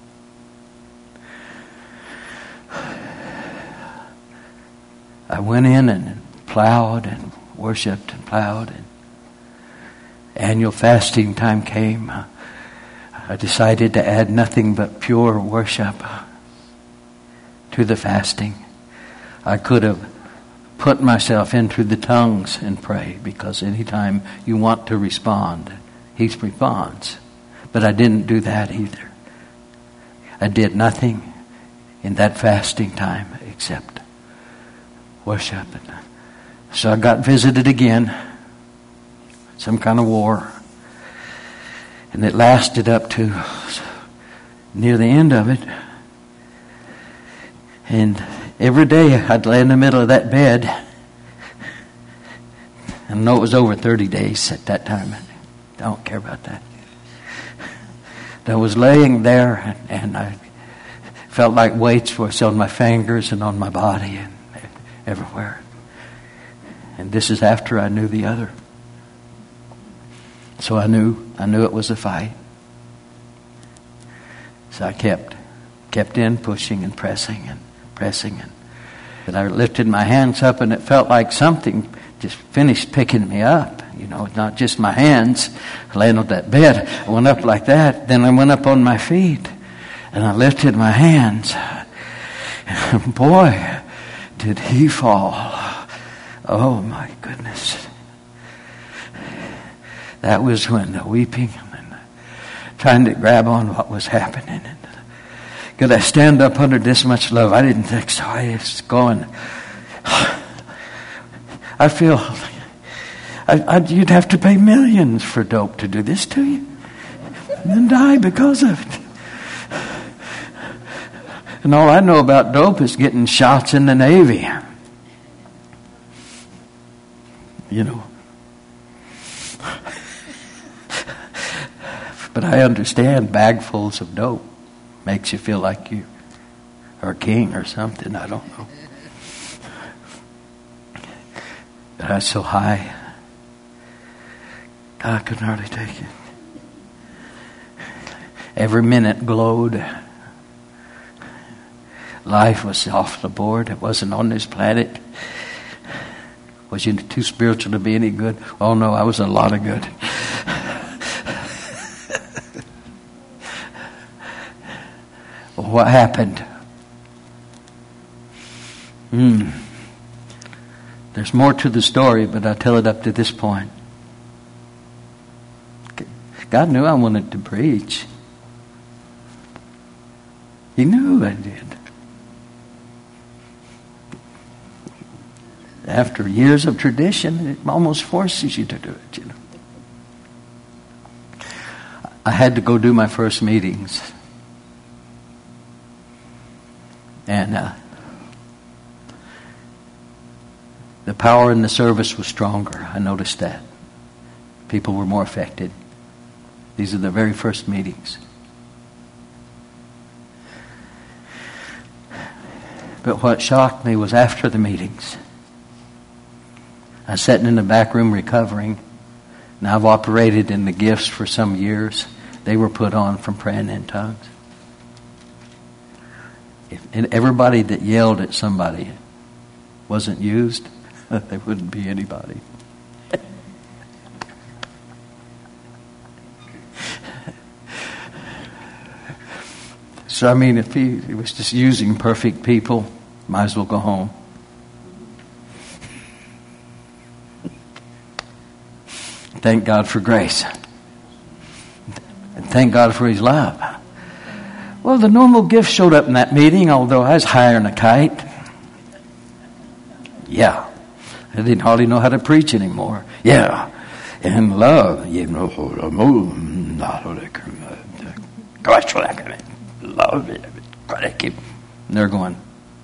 I went in and plowed and worshipped and plowed, and annual fasting time came. I decided to add nothing but pure worship to the fasting. I could have put myself into the tongues and pray, because anytime you want to respond, He responds. But I didn't do that either. I did nothing in that fasting time except worship. So I got visited again, some kind of war, and it lasted up to near the end of it. And Every day I'd lay in the middle of that bed. I know it was over 30 days at that time. I don't care about that. I was laying there, and I felt like weights were on my fingers and on my body and everywhere. And this is after I knew the other. So I knew it was a fight. So I kept in pushing and pressing. And I lifted my hands up, and it felt like something just finished picking me up. Not just my hands laying on that bed. I went up like that. Then I went up on my feet, and I lifted my hands. And boy, did he fall. Oh my goodness. That was when the weeping and trying to grab on what was happening. Could I stand up under this much love? I didn't think so. I was going. I feel you'd have to pay millions for dope to do this to you and then die because of it. And all I know about dope is getting shots in the Navy. But I understand bagfuls of dope makes you feel like you are a king or something. I don't know. But I was so high, I couldn't hardly take it. Every minute glowed. Life was off the board. It wasn't on this planet. Was you too spiritual to be any good? Oh no, I was a lot of good. What happened? There's more to the story, but I'll tell it up to this point. God knew I wanted to preach. He knew I did. After years of tradition, it almost forces you to do it, I had to go do my first meetings. And the power in the service was stronger. I noticed that. People were more affected. These are the very first meetings. But what shocked me was after the meetings. I was sitting in the back room recovering. Now I've operated in the gifts for some years. They were put on from praying in tongues. And everybody that yelled at somebody wasn't used, there wouldn't be anybody. So, if he was just using perfect people, might as well go home. Thank God for grace. And thank God for His love. Well, the normal gift showed up in that meeting, although I was higher than a kite. Yeah. I didn't hardly know how to preach anymore. Yeah. And love. Love. And they're going.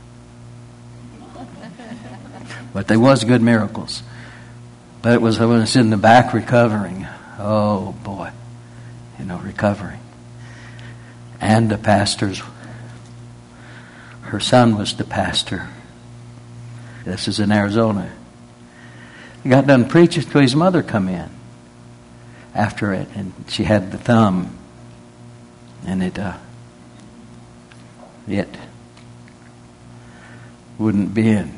But there was good miracles. But it was when I was in the back recovering. Oh, boy. Recovering. And the pastor's, her son was the pastor. This is in Arizona. He got done preaching till his mother come in after it, and she had the thumb, and it wouldn't bend.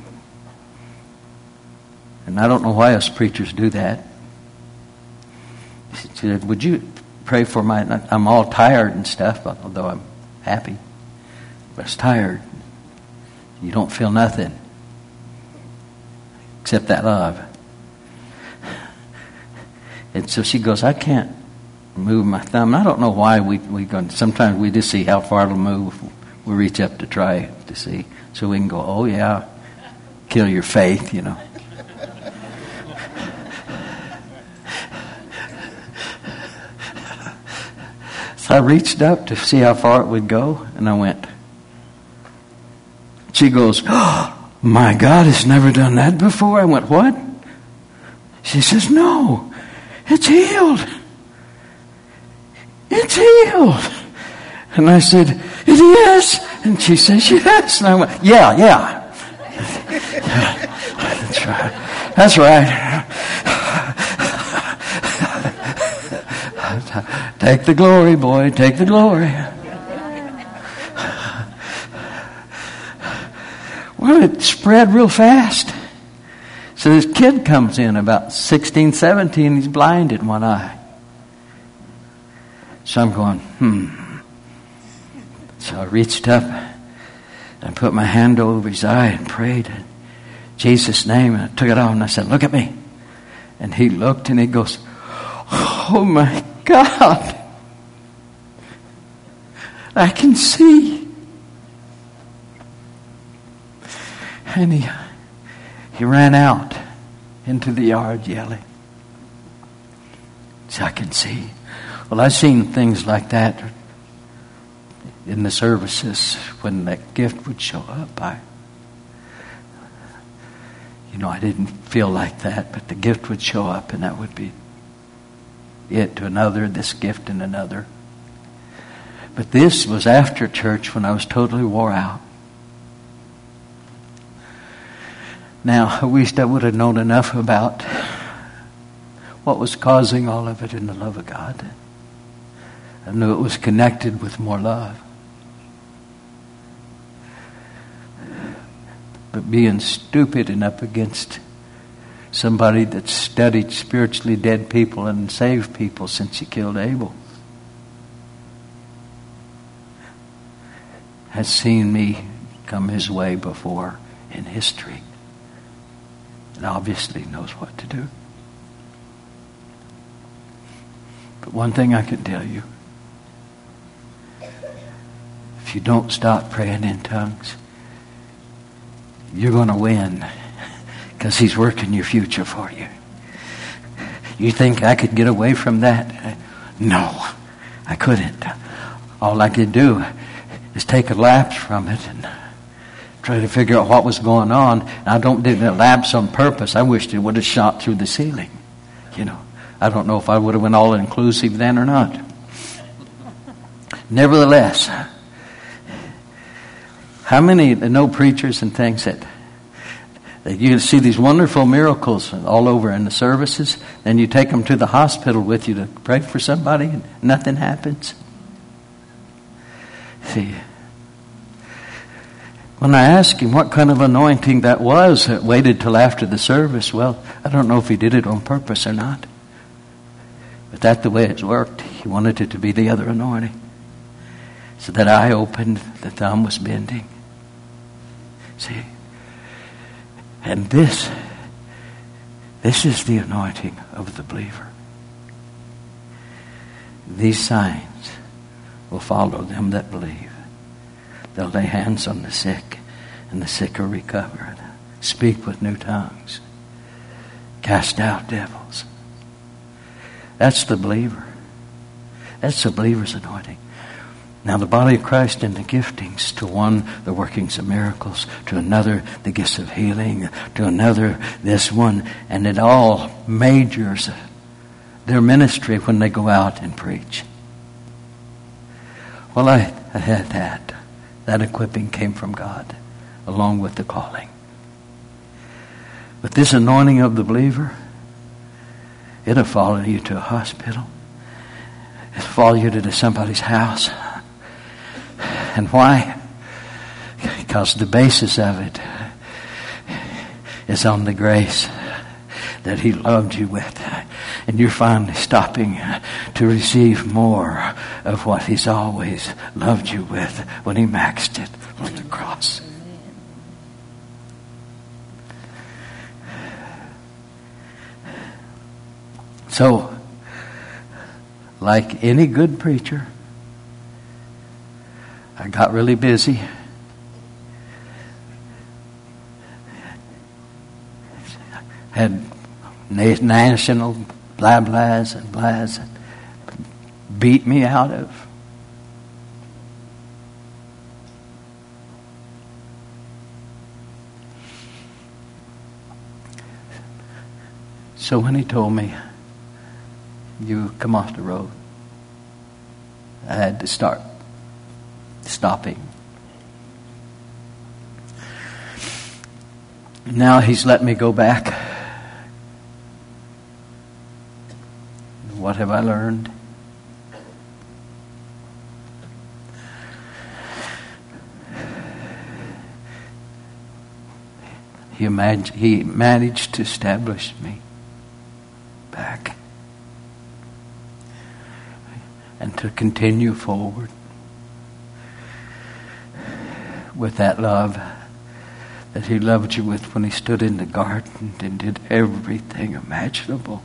And I don't know why us preachers do that. She said, would you pray for I'm all tired and stuff, although I'm happy. But it's tired. You don't feel nothing except that love. And so she goes, I can't move my thumb. I don't know why we go. Sometimes we just see how far it'll move. We reach up to try to see. So we can go, oh yeah, kill your faith, So I reached up to see how far it would go, and I went, She goes, "Oh, my God, it's never done that before." I went, "What?" She says, "No, it's healed. It's healed." And I said, "It is?" And she says, "Yes." And I went, Yeah. That's right. That's right. Take the glory, boy. Take the glory. Well, it spread real fast. So this kid comes in about 16, 17. He's blind in one eye. So I'm going, So I reached up and put my hand over his eye and prayed in Jesus' name. And I took it off and I said, "Look at me." And he looked and he goes, "Oh my God, I can see." And he ran out into the yard yelling. So I can see. Well, I've seen things like that in the services when that gift would show up. I didn't feel like that, but the gift would show up and that would be it to another, this gift and another. But this was after church when I was totally wore out. Now, I wished I would have known enough about what was causing all of it in the love of God. I knew it was connected with more love. But being stupid and up against somebody that studied spiritually dead people and saved people since he killed Abel has seen me come his way before in history. And obviously knows what to do. But one thing I can tell you, if you don't stop praying in tongues, you're going to win, because he's working your future for you. You think I could get away from that? No, I couldn't. All I could do is take a lapse from it and try to figure out what was going on. And I don't do that lapse on purpose. I wished it would have shot through the ceiling. I don't know if I would have went all inclusive then or not. Nevertheless, how many know preachers and things that you see these wonderful miracles all over in the services, and you take them to the hospital with you to pray for somebody and nothing happens? See, when I asked him what kind of anointing that was that waited till after the service, well, I don't know if he did it on purpose or not. But that's the way it's worked. He wanted it to be the other anointing. So that eye opened, the thumb was bending. See? And this is the anointing of the believer. These signs will follow them that believe. They'll lay hands on the sick, and the sick are recovered. Speak with new tongues. Cast out devils. That's the believer. That's the believer's anointing. Now the body of Christ and the giftings, to one the workings of miracles, to another the gifts of healing, to another this one, and it all majors their ministry when they go out and preach. Well, I had that. That equipping came from God, along with the calling. But this anointing of the believer, it'll follow you to a hospital. It'll follow you to somebody's house. And why? Because the basis of it is on the grace that he loved you with. And you're finally stopping to receive more of what he's always loved you with when he maxed it on the cross. So, like any good preacher, I got really busy. Had national blahs and blahs that beat me out of. So when he told me, you come off the road, I had to start stopping. Now he's let me go back. What have I learned? He managed to establish me back and to continue forward with that love that he loved you with when he stood in the garden and did everything imaginable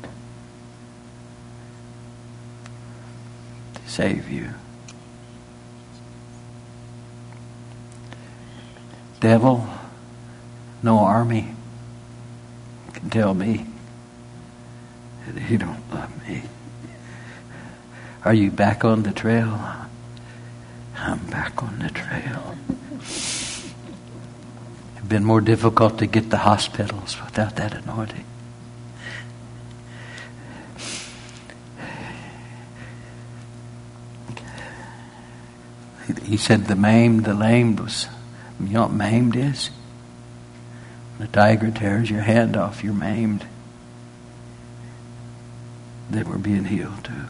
to save you. Devil, no army can tell me that he don't love me. Are you back on the trail? I'm back on the trail. It's been more difficult to get to hospitals without that anointing. He said the lamed was, you know what maimed is? When a tiger tears your hand off, you're maimed. They were being healed too.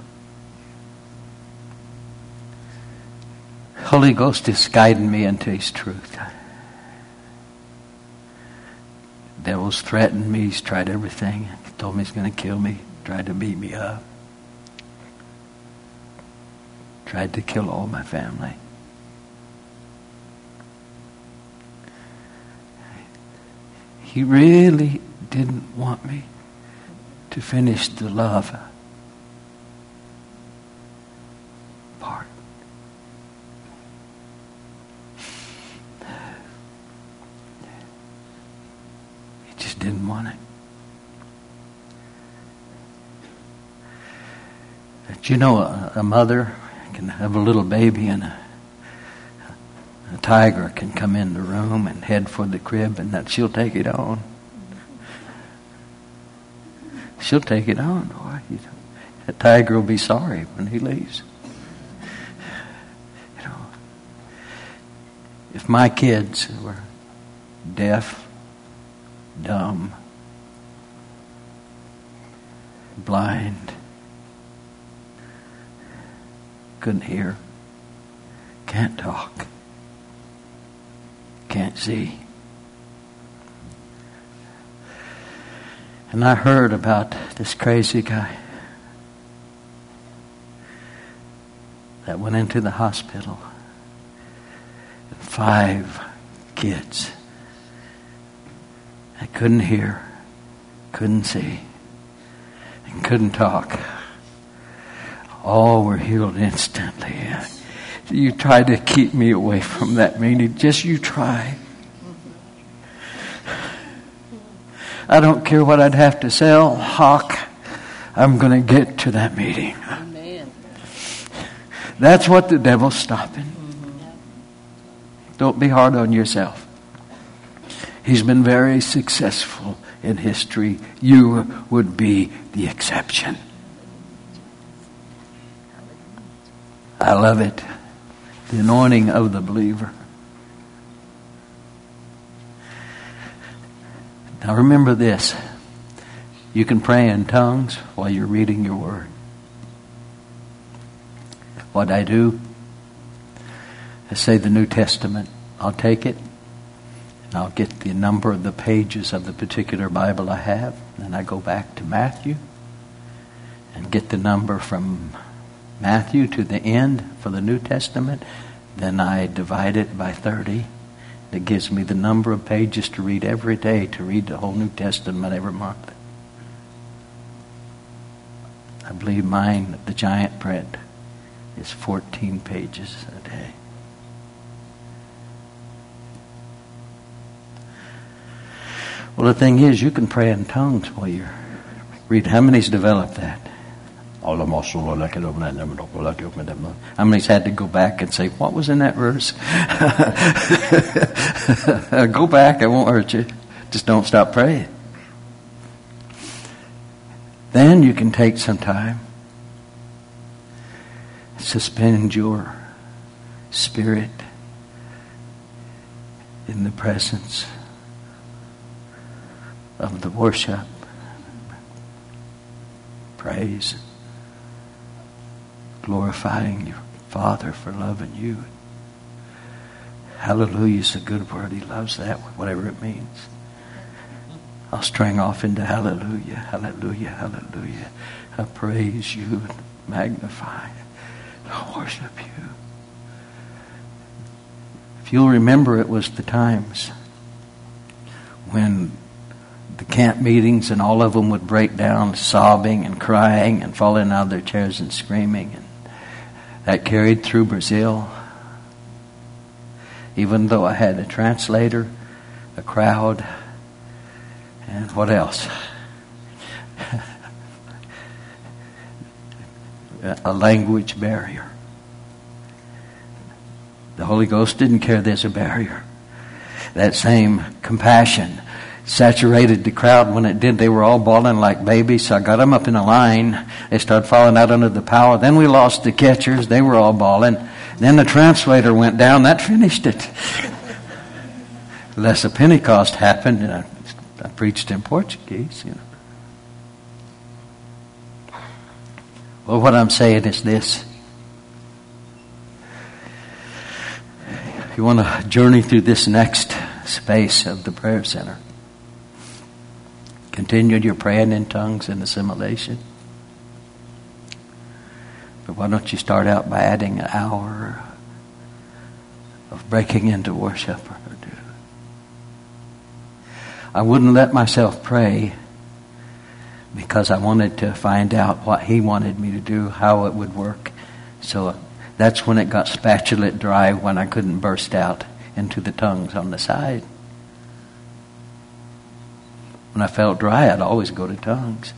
Holy Ghost is guiding me into His truth. The devil's threatened me. He's tried everything. He told me he's going to kill me. Tried to beat me up. Tried to kill all my family. He really didn't want me to finish the love part. He just didn't want it. But you know, a mother can have a little baby and a tiger can come in the room and head for the crib, and that she'll take it on. She'll take it on, boy. That tiger will be sorry when he leaves. You know, if my kids were deaf, dumb, blind, couldn't hear, can't talk, can't see. And I heard about this crazy guy that went into the hospital. 5 kids that couldn't hear, couldn't see, and couldn't talk. All were healed instantly. You try to keep me away from that meeting. Just you try. I don't care what I'd have to sell, hawk. I'm going to get to that meeting. Amen. That's what the devil's stopping. Don't be hard on yourself. He's been very successful in history. You would be the exception. I love it. The anointing of the believer. Now remember this. You can pray in tongues while you're reading your word. What I do, I say the New Testament. I'll take it and I'll get the number of the pages of the particular Bible I have. Then I go back to Matthew and get the number from Matthew to the end for the New Testament. Then I divide it by 30. That gives me the number of pages to read every day, to read the whole New Testament every month. I believe mine, the giant print, is 14 pages a day. Well, the thing is, you can pray in tongues while you're reading. How many's developed that? How many's had to go back and say, what was in that verse? Go back, I won't hurt you. Just don't stop praying. Then you can take some time, suspend your spirit in the presence of the worship, praise, glorifying your Father for loving you. Hallelujah is a good word. He loves that, whatever it means. I'll string off into hallelujah, hallelujah, hallelujah. I praise you and magnify. I worship you. If you'll remember, it was the times when the camp meetings and all of them would break down sobbing and crying and falling out of their chairs and screaming. And that carried through Brazil. Even though I had a translator, a crowd, and what else? A language barrier. The Holy Ghost didn't care there's a barrier. That same compassion saturated the crowd. When it did, they were all bawling like babies. So I got them up in a line. They started falling out under the power. Then we lost the catchers. They were all bawling. Then the translator went down. That finished it. Unless a Pentecost happened, and I preached in Portuguese, Well, what I'm saying is this. If you want to journey through this next space of the prayer center, continue your praying in tongues and assimilation. But why don't you start out by adding an hour of breaking into worship or do? I wouldn't let myself pray because I wanted to find out what He wanted me to do, how it would work. So that's when it got spatula dry, when I couldn't burst out into the tongues on the side. When I felt dry, I'd always go to tongues.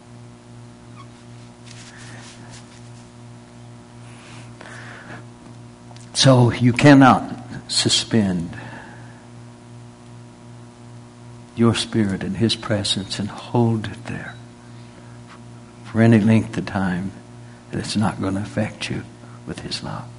So you cannot suspend your spirit in His presence and hold it there for any length of time that it's not going to affect you with His love.